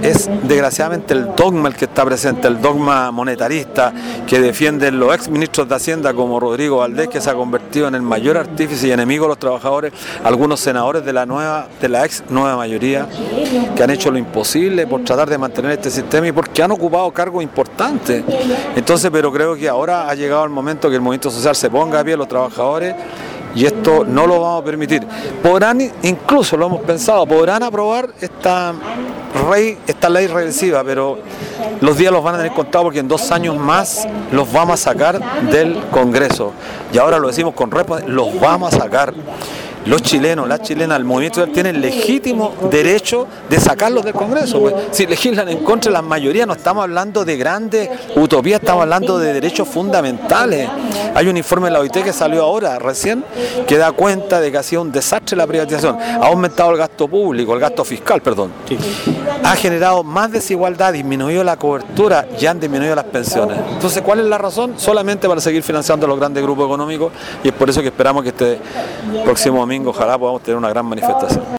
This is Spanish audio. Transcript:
es desgraciadamente el dogma el que está presente, el dogma monetarista que defienden los ex ministros de Hacienda como Rodrigo Valdés, que se ha convertido en el mayor artífice y enemigo de los trabajadores, algunos senadores de la ex nueva mayoría, que han hecho lo imposible por tratar de mantener este sistema y porque han ocupado cargos importantes. Entonces, pero creo que ahora ha llegado el momento que el movimiento social se ponga a pie, los trabajadores, y esto no lo vamos a permitir. Podrán, incluso lo hemos pensado, podrán aprobar esta ley regresiva, pero los días los van a tener contados porque en 2 años más los vamos a sacar del Congreso. Y ahora lo decimos con responsabilidad, los vamos a sacar. Los chilenos, las chilenas, el movimiento tienen legítimo derecho de sacarlos del Congreso. Pues. Si legislan en contra de la mayoría, no estamos hablando de grandes utopías, estamos hablando de derechos fundamentales. Hay un informe de la OIT que salió ahora, recién, que da cuenta de que ha sido un desastre la privatización. Ha aumentado el gasto público, el gasto fiscal, perdón. Ha generado más desigualdad, disminuido la cobertura y han disminuido las pensiones. Entonces, ¿cuál es la razón? Solamente para seguir financiando a los grandes grupos económicos, y es por eso que esperamos que este próximo domingo ojalá podamos tener una gran manifestación.